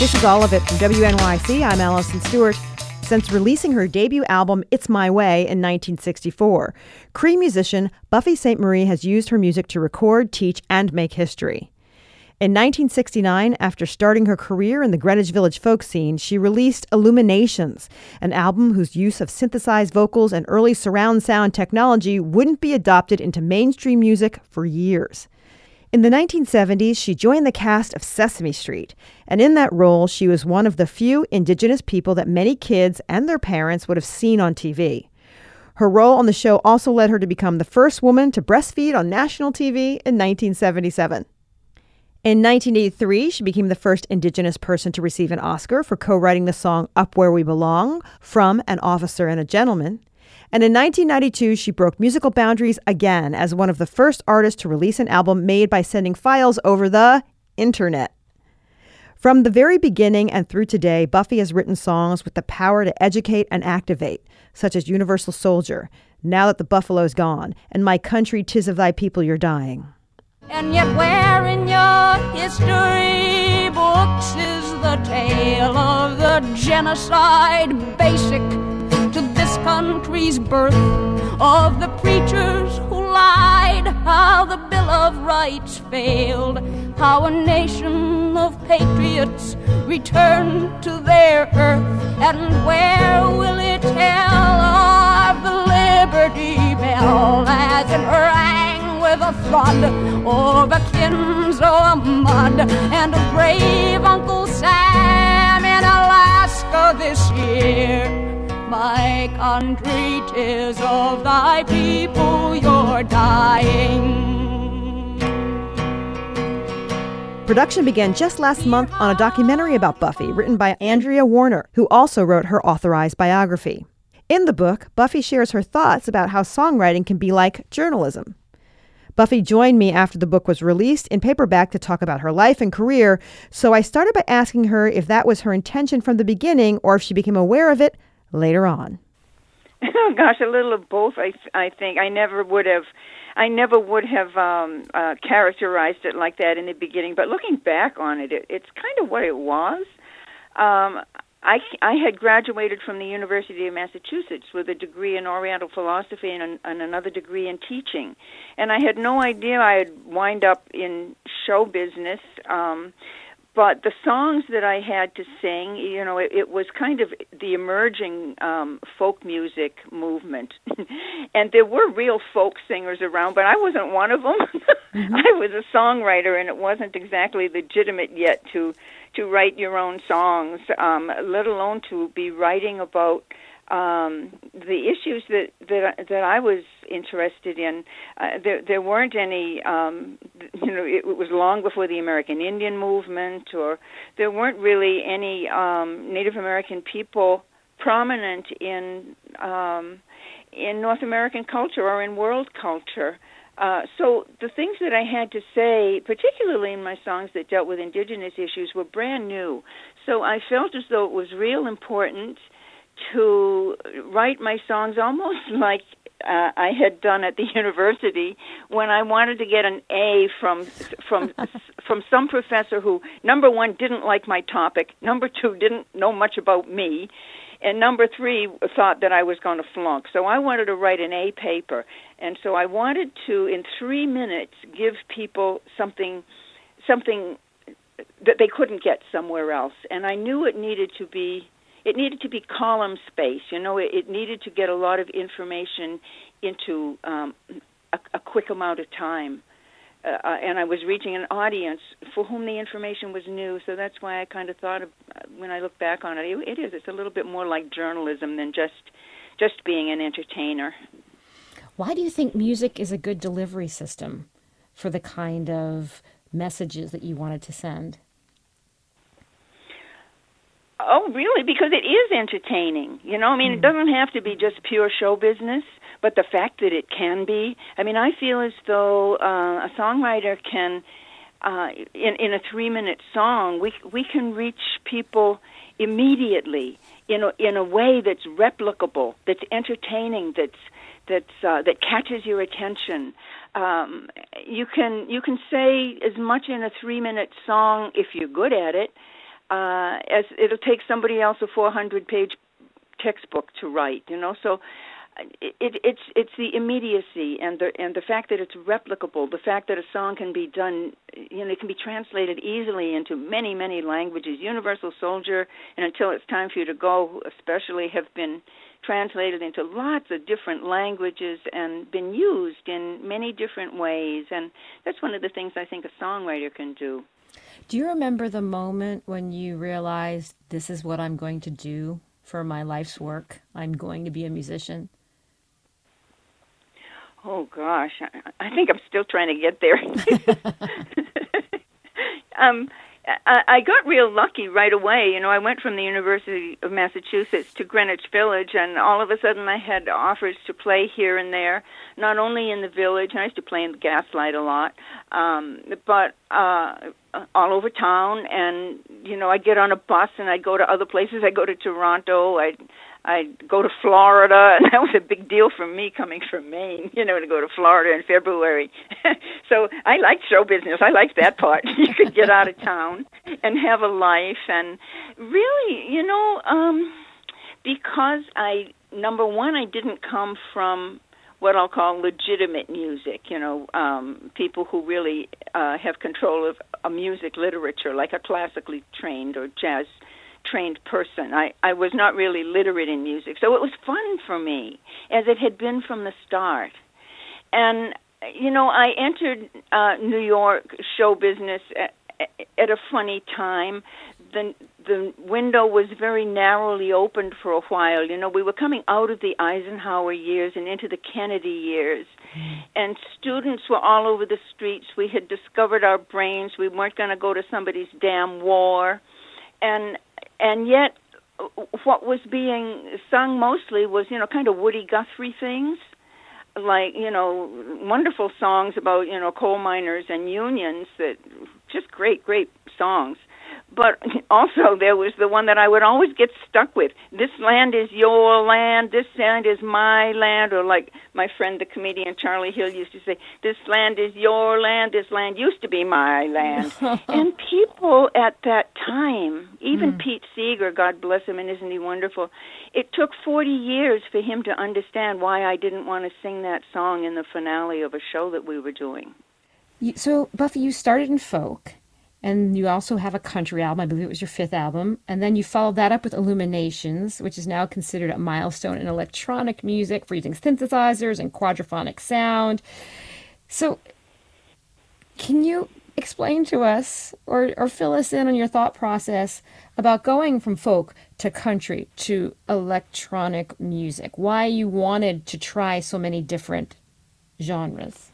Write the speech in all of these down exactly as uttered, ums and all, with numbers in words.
This is all of it from W N Y C. I'm Allison Stewart. Since releasing her debut album, It's My Way, in nineteen sixty-four, Cree musician Buffy Sainte-Marie has used her music to record, teach, and make history. In nineteen sixty-nine, after starting her career in the Greenwich Village folk scene, she released Illuminations, an album whose use of synthesized vocals and early surround sound technology wouldn't be adopted into mainstream music for years. In the nineteen seventies, she joined the cast of Sesame Street, and in that role, she was one of the few Indigenous people that many kids and their parents would have seen on T V. Her role on the show also led her to become the first woman to breastfeed on national T V in nineteen seventy-seven. In nineteen eighty-three, she became the first Indigenous person to receive an Oscar for co-writing the song Up Where We Belong from An Officer and a Gentleman. And in nineteen ninety-two, she broke musical boundaries again as one of the first artists to release an album made by sending files over the internet. From the very beginning and through today, Buffy has written songs with the power to educate and activate, such as Universal Soldier, Now That the Buffalo's Gone, and My Country, 'Tis of Thy People You're Dying. And yet where in your history books is the tale of the genocide basic to this country's birth, of the preachers who lied, how the Bill of Rights failed, how a nation of patriots returned to their earth, and where will it tell of the Liberty Bell as it rang with a thud over Kinzo mud, and a brave Uncle Sam in Alaska this year. My country, 'tis of thy people you're dying. Production began just last month on a documentary about Buffy written by Andrea Warner, who also wrote her authorized biography. In the book, Buffy shares her thoughts about how songwriting can be like journalism. Buffy joined me after the book was released in paperback to talk about her life and career, so I started by asking her if that was her intention from the beginning or if she became aware of it later on. Oh gosh, a little of both. I I think I never would have, I never would have um, uh, characterized it like that in the beginning. But looking back on it, it it's kind of what it was. Um, I I had graduated from the University of Massachusetts with a degree in Oriental philosophy and, an, and another degree in teaching, and I had no idea I'd wind up in show business. Um, But the songs that I had to sing, you know, it, it was kind of the emerging um, folk music movement. And there were real folk singers around, but I wasn't one of them. Mm-hmm. I was a songwriter, and it wasn't exactly legitimate yet to to write your own songs, um, let alone to be writing about um, the issues that, that that I was interested in. Uh, there, there weren't any, um, you know, it, it was long before the American Indian movement, or there weren't really any um, Native American people prominent in um, in North American culture or in world culture. Uh, so the things that I had to say, particularly in my songs that dealt with indigenous issues, were brand new. So I felt as though it was real important to write my songs almost like uh, I had done at the university when I wanted to get an A from from from some professor who, number one, didn't like my topic, number two, didn't know much about me, and number three, thought that I was going to flunk. So I wanted to write an A paper, and so I wanted to, in three minutes, give people something something that they couldn't get somewhere else. And I knew it needed to be It needed to be column space. You know, it, it needed to get a lot of information into um, a, a quick amount of time. Uh, and I was reaching an audience for whom the information was new, so that's why I kind of thought, of, uh, when I look back on it, it, it is. It's a little bit more like journalism than just just being an entertainer. Why do you think music is a good delivery system for the kind of messages that you wanted to send? Oh, really? Because it is entertaining. You know, I mean, mm. it doesn't have to be just pure show business, but the fact that it can be. I mean, I feel as though uh, a songwriter can, uh, in, in a three-minute song, we we can reach people immediately in a, in a way that's replicable, that's entertaining, that's that's uh, that catches your attention. Um, you can you can say as much in a three-minute song if you're good at it. uh, as it'll take somebody else a four hundred page textbook to write, you know. So it, it, it's it's the immediacy and the and the fact that it's replicable, the fact that a song can be done, you know, it can be translated easily into many many languages. Universal Soldier and Until It's Time for You to Go, especially, have been translated into lots of different languages and been used in many different ways. And that's one of the things I think a songwriter can do. Do you remember the moment when you realized this is what I'm going to do for my life's work? I'm going to be a musician. Oh, gosh. I, I think I'm still trying to get there. um, I, I got real lucky right away. You know, I went from the University of Massachusetts to Greenwich Village, and all of a sudden I had offers to play here and there, not only in the Village. I used to play in the Gaslight a lot, um, but uh, all over town. And, you know, I'd get on a bus and I'd go to other places. I'd go to Toronto. I'd I'd go to Florida, and that was a big deal for me coming from Maine, you know, to go to Florida in February. So I liked show business. I liked that part. You could get out of town and have a life. And really, you know, um, because I, number one, I didn't come from what I'll call legitimate music, you know, um, people who really uh, have control of a music literature, like a classically trained or jazz trained person. I, I was not really literate in music, so it was fun for me, as it had been from the start. And, you know, I entered uh, New York show business at, at a funny time. The, the window was very narrowly opened for a while. You know, we were coming out of the Eisenhower years and into the Kennedy years, and students were all over the streets. We had discovered our brains. We weren't going to go to somebody's damn war. And And yet, what was being sung mostly was, you know, kind of Woody Guthrie things, like, you know, wonderful songs about, you know, coal miners and unions, that just great, great songs. But also there was the one that I would always get stuck with. This land is your land, this land is my land, or like my friend, the comedian Charlie Hill, used to say, this land is your land, this land used to be my land. And people at that time, even mm. Pete Seeger, God bless him, and isn't he wonderful, it took forty years for him to understand why I didn't want to sing that song in the finale of a show that we were doing. So, Buffy, you started in folk. And you also have a country album. I believe it was your fifth album. And then you followed that up with Illuminations, which is now considered a milestone in electronic music for using synthesizers and quadraphonic sound. So can you explain to us or, or fill us in on your thought process about going from folk to country to electronic music? Why you wanted to try so many different genres?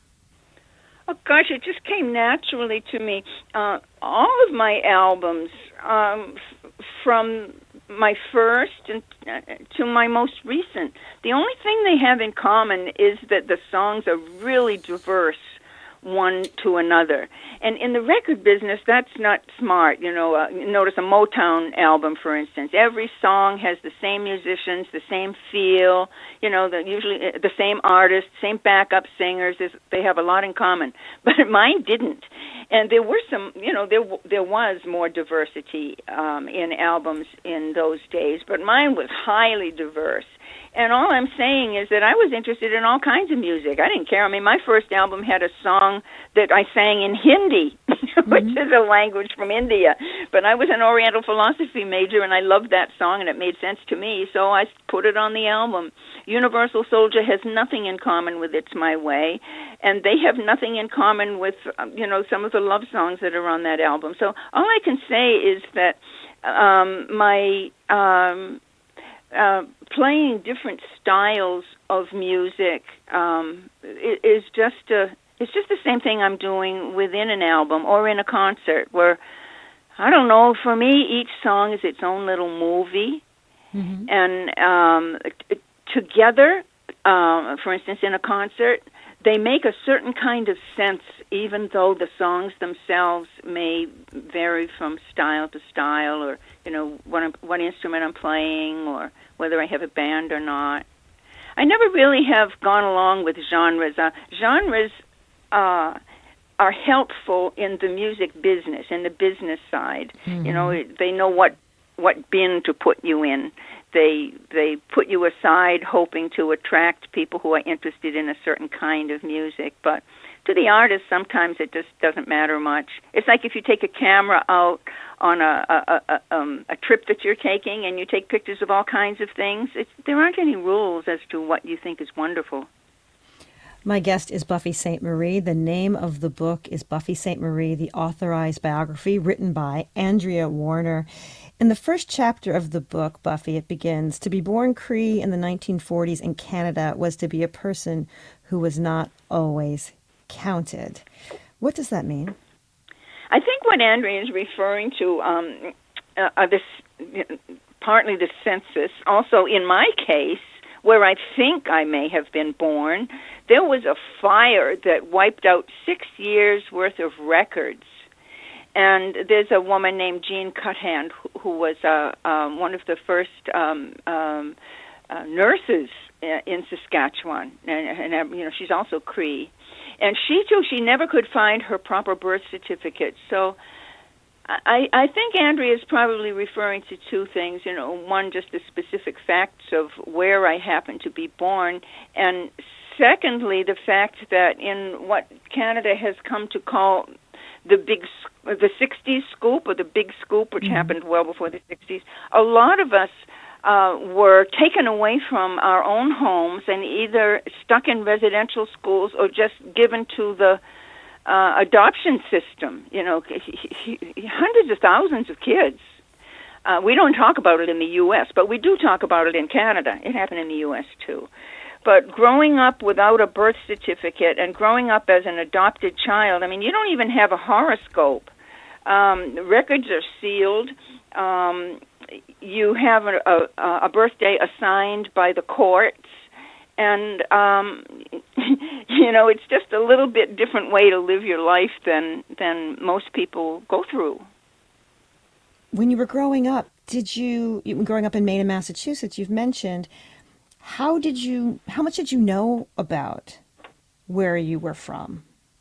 Oh, gosh, it just came naturally to me. Uh, all of my albums, um, f- from my first and, uh, to my most recent, the only thing they have in common is that the songs are really diverse one to another. And in the record business, that's not smart. You know, uh, notice a Motown album, for instance. Every song has the same musicians, the same feel, you know, the, usually the same artists, same backup singers. There's, they have a lot in common. But mine didn't. And there were some, you know, there there was more diversity um, in albums in those days, but mine was highly diverse. And all I'm saying is that I was interested in all kinds of music. I didn't care. I mean, my first album had a song that I sang in Hindi, which mm-hmm. is a language from India. But I was an Oriental philosophy major, and I loved that song, and it made sense to me, so I put it on the album. Universal Soldier has nothing in common with It's My Way, and they have nothing in common with, you know, some of the love songs that are on that album. So all I can say is that um, my... Um, Uh, playing different styles of music um, is just a, it's just the same thing I'm doing within an album or in a concert where, I don't know, for me, each song is its own little movie. Mm-hmm. And um, t- together, um, for instance, in a concert, they make a certain kind of sense, even though the songs themselves may vary from style to style, or, you know, what, I'm, what instrument I'm playing, or whether I have a band or not. I never really have gone along with genres. Uh, genres, uh, are helpful in the music business, in the business side. Mm-hmm. You know, they know what what bin to put you in. They they put you aside hoping to attract people who are interested in a certain kind of music. But to the artist, sometimes it just doesn't matter much. It's like if you take a camera out on a a, a, um, a trip that you're taking and you take pictures of all kinds of things. It's, there aren't any rules as to what you think is wonderful. My guest is Buffy Sainte-Marie. The name of the book is Buffy Sainte-Marie, the Authorized Biography, written by Andrea Warner. In the first chapter of the book, Buffy, it begins, to be born Cree in the nineteen forties in Canada was to be a person who was not always counted. What does that mean? I think what Andrea is referring to, um, uh, uh, this you know, partly the census. Also, in my case, where I think I may have been born, there was a fire that wiped out six years' worth of records. And there's a woman named Jean Cuthand who, who was uh, um, one of the first um, um, uh, nurses in Saskatchewan, and, and you know she's also Cree. And she too, she never could find her proper birth certificate. So I, I think Andrea is probably referring to two things. You know, one, just the specific facts of where I happened to be born, and secondly, the fact that in what Canada has come to call the big, the sixties scoop, or the big scoop, which mm-hmm. happened well before the sixties, a lot of us uh, were taken away from our own homes and either stuck in residential schools or just given to the uh, adoption system. You know, hundreds of thousands of kids. Uh, we don't talk about it in the U S, but we do talk about it in Canada. It happened in the U S too. But growing up without a birth certificate and growing up as an adopted child, I mean, you don't even have a horoscope. Um, the records are sealed. Um, you have a, a, a birthday assigned by the courts. And, um, you know, it's just a little bit different way to live your life than, than most people go through. When you were growing up, did you, you growing up in Maine and Massachusetts, you've mentioned, how did you, how much did you know about where you were from?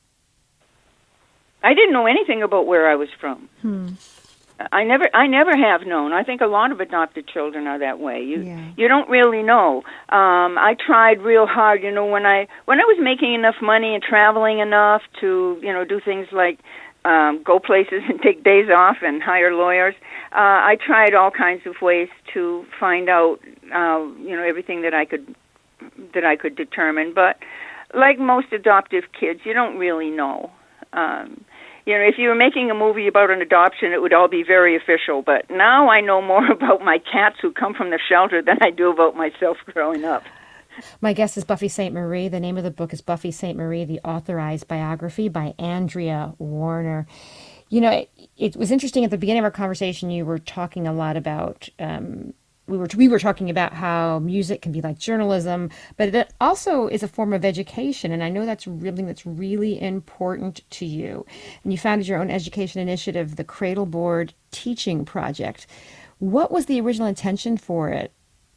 I didn't know anything about where I was from. Hmm. I never, I never have known. I think a lot of adopted children are that way. You, yeah. you don't really know. Um, I tried real hard. You know, when I, when I was making enough money and traveling enough to, you know, do things like um, go places and take days off and hire lawyers, uh, I tried all kinds of ways to find out, uh, you know, everything that I could, that I could determine. But like most adoptive kids, you don't really know. Um, You know, if you were making a movie about an adoption, it would all be very official. But now I know more about my cats who come from the shelter than I do about myself growing up. My guest is Buffy Sainte-Marie. The name of the book is Buffy Sainte-Marie, the Authorized Biography by Andrea Warner. You know, it, it was interesting at the beginning of our conversation, you were talking a lot about... Um, We were we were talking about how music can be like journalism, but it also is a form of education, and I know that's really that's really important to you. And you founded your own education initiative, the Cradle Board Teaching Project. What was the original intention for it?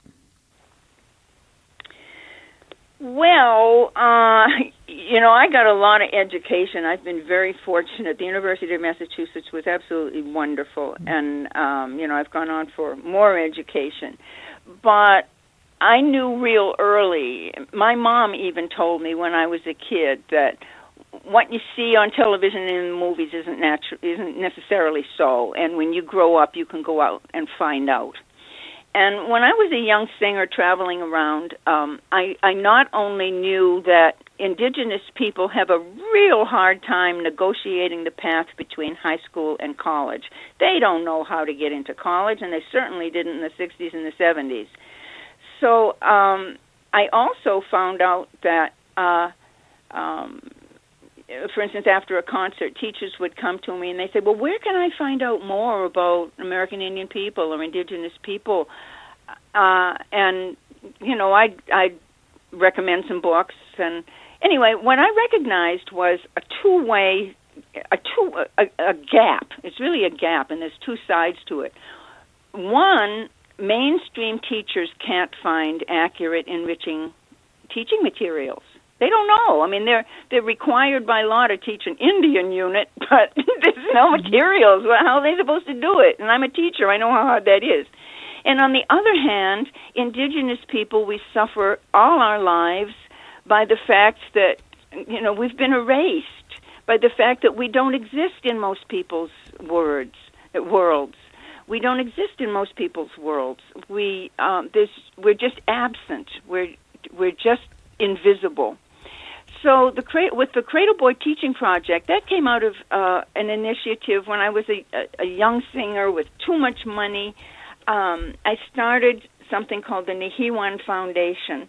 Well, uh, you know, I got a lot of education. I've been very fortunate. The University of Massachusetts was absolutely wonderful, and, um, you know, I've gone on for more education. But I knew real early, my mom even told me when I was a kid that what you see on television and in the movies isn't, natu- isn't necessarily so, and when you grow up, you can go out and find out. And when I was a young singer traveling around, um, I, I not only knew that indigenous people have a real hard time negotiating the path between high school and college. They don't know how to get into college, and they certainly didn't in the sixties and the seventies. So um, I also found out that, uh, um, for instance, after a concert, teachers would come to me and they say, well, where can I find out more about American Indian people or indigenous people? Uh, and, you know, I'd, I'd recommend some books. And anyway, what I recognized was a two-way, a, two, a, a gap. It's really a gap, and there's two sides to it. One, mainstream teachers can't find accurate, enriching teaching materials. They don't know. I mean, they're they're required by law to teach an Indian unit, but there's no materials. Well, how are they supposed to do it? And I'm a teacher. I know how hard that is. And on the other hand, indigenous people, we suffer all our lives by the fact that, you know, we've been erased, by the fact that we don't exist in most people's words, worlds. We don't exist in most people's worlds. We um, this we're just absent. We're we're just invisible. So the with the Cradle Boy Teaching Project, that came out of uh, an initiative when I was a, a young singer with too much money. Um, I started something called the Nihiwan Foundation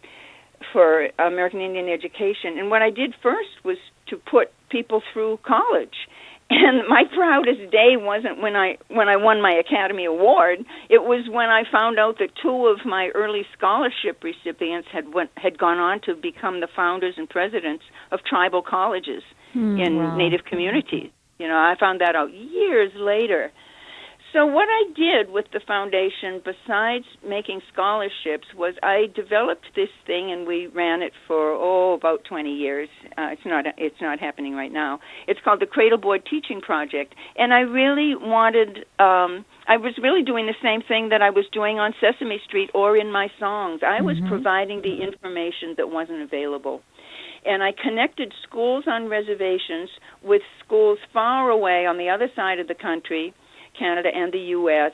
for American Indian Education, and what I did first was to put people through college. And my proudest day wasn't when I when I won my Academy Award. It was when I found out that two of my early scholarship recipients had went, had gone on to become the founders and presidents of tribal colleges hmm, in wow. Native communities. You know, I found that out years later. So what I did with the foundation, besides making scholarships, was I developed this thing, and we ran it for oh about twenty years. Uh, it's not it's not happening right now. It's called the Cradle Boy Teaching Project, and I really wanted. Um, I was really doing the same thing that I was doing on Sesame Street or in my songs. I was mm-hmm. providing the information that wasn't available. And I connected schools on reservations with schools far away on the other side of the country, Canada and the U S,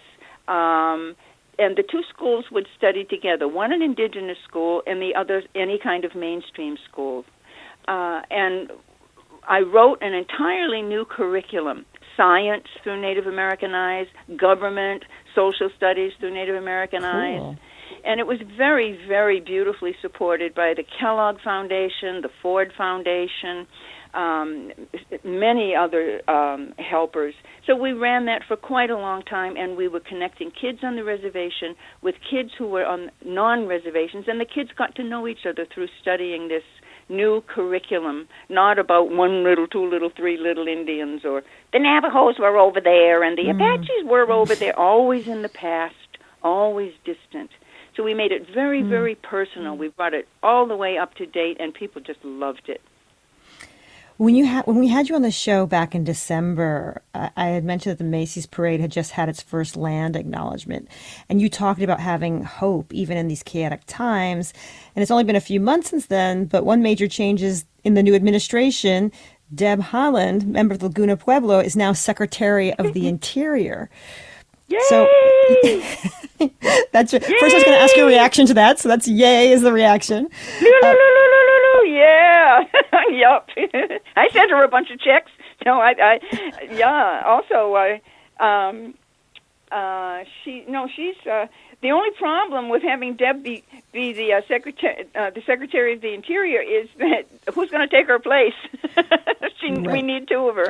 um, and the two schools would study together, one an indigenous school and the other any kind of mainstream school. Uh, and I wrote an entirely new curriculum, science through Native American eyes, government, social studies through Native American cool. eyes. And it was very, very beautifully supported by the Kellogg Foundation, the Ford Foundation, Um, many other um, helpers. So we ran that for quite a long time, and we were connecting kids on the reservation with kids who were on non-reservations, and the kids got to know each other through studying this new curriculum, not about one little, two little, three little Indians, or the Navajos were over there, and the mm. Apaches were over there, always in the past, always distant. So we made it very, mm. very personal. We brought it all the way up to date, and people just loved it. When you had when we had you on the show back in December, uh, I had mentioned that the Macy's Parade had just had its first land acknowledgement, and you talked about having hope even in these chaotic times. And it's only been a few months since then, but one major change is in the new administration. Deb Haaland, member of the Laguna Pueblo, is now Secretary of the Interior. Yay! So that's your, first. I was going to ask your reaction to that. So that's yay is the reaction. Uh, yeah, yep. I sent her a bunch of checks. No, I, I yeah. Also, I, um, uh, she, no, she's uh, the only problem with having Deb be, be the uh, secretary, uh, the Secretary of the Interior, is that who's going to take her place? she, right. We need two of her.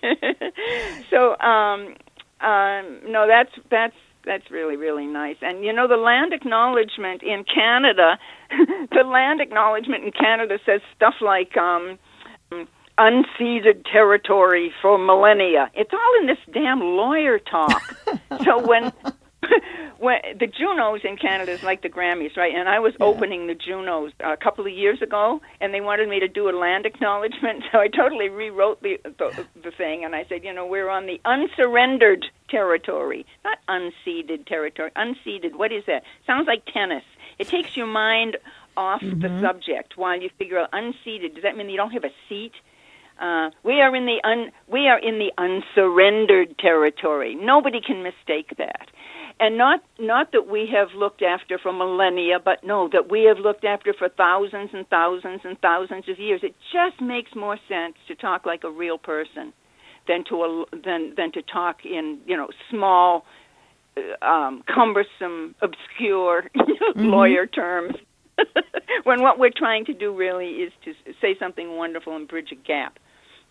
so, um, um, no, that's that's. That's really, really nice. And, you know, the land acknowledgement in Canada, the land acknowledgement in Canada says stuff like um, unceded territory for millennia. It's all in this damn lawyer talk. So when when the Junos in Canada is like the Grammys, right? And I was yeah. opening the Junos a couple of years ago, and they wanted me to do a land acknowledgement, so I totally rewrote the, the the thing, and I said, you know, we're on the unsurrendered territory, not unceded territory. Unceded, what is that? Sounds like tennis. It takes your mind off mm-hmm. the subject while you figure out unceded. Does that mean you don't have a seat? Uh, we are in the un, we are in the unsurrendered territory. Nobody can mistake that. And not not that we have looked after for millennia, but no, that we have looked after for thousands and thousands and thousands of years. It just makes more sense to talk like a real person than to a, than than to talk in, you know, small, um, cumbersome, obscure mm-hmm. lawyer terms. When what we're trying to do really is to say something wonderful and bridge a gap.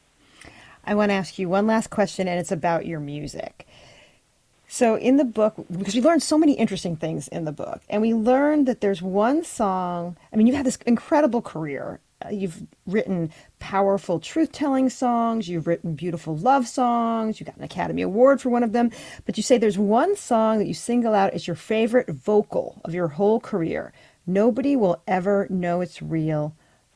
I want to ask you one last question, and it's about your music. So in the book, because we learned so many interesting things in the book, and we learned that there's one song, I mean, you've had this incredible career. Uh, you've written powerful truth-telling songs, you've written beautiful love songs, you got an Academy Award for one of them, but you say there's one song that you single out as your favorite vocal of your whole career. Nobody will ever know it's real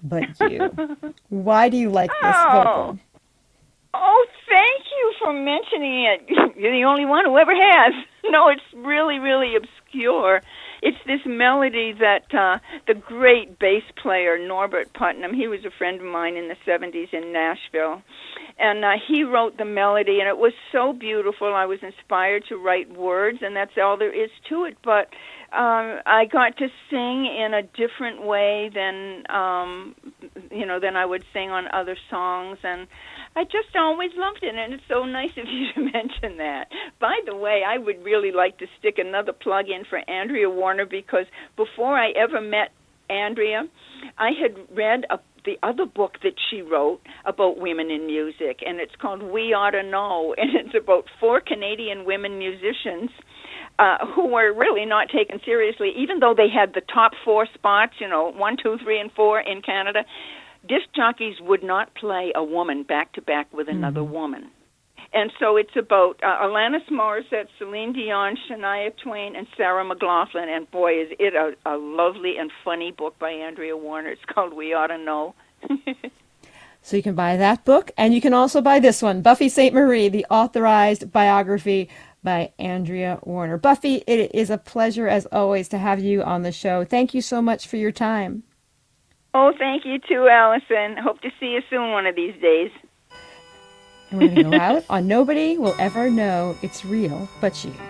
but you. Why do you like this Oh. vocal? Oh, thank you for mentioning it. You're the only one who ever has. No, it's really, really obscure. It's this melody that uh, the great bass player Norbert Putnam, he was a friend of mine in the seventies in Nashville, and uh, he wrote the melody, and it was so beautiful. I was inspired to write words, and that's all there is to it. But um, I got to sing in a different way than um, you know than I would sing on other songs, and I just always loved it, and it's so nice of you to mention that. By the way, I would really like to stick another plug in for Andrea Warner, because before I ever met Andrea, I had read a, the other book that she wrote about women in music, and it's called We Ought to Know, and it's about four Canadian women musicians uh, who were really not taken seriously, even though they had the top four spots, you know, one, two, three, and four in Canada. Disc jockeys would not play a woman back-to-back with another mm-hmm. woman. And so it's about uh, Alanis Morissette, Celine Dion, Shania Twain, and Sarah McLachlan. And boy, is it a, a lovely and funny book by Andrea Warner. It's called We Ought to Know. So you can buy that book, and you can also buy this one, Buffy Sainte-Marie, the authorized biography by Andrea Warner. Buffy, it is a pleasure, as always, to have you on the show. Thank you so much for your time. Oh, thank you too, Allison. Hope to see you soon one of these days. And we're going to go out on Nobody Will Ever Know It's Real But You.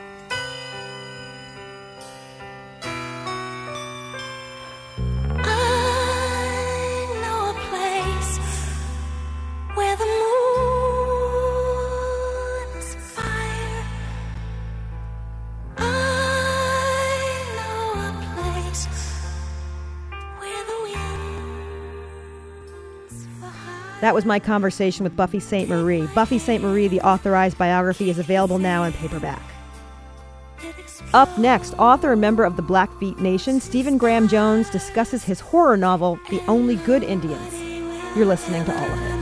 That was my conversation with Buffy Sainte-Marie. Buffy Sainte-Marie, the authorized biography, is available now in paperback. Up next, author and member of the Blackfeet Nation, Stephen Graham Jones, discusses his horror novel, The Only Good Indians. You're listening to All of It.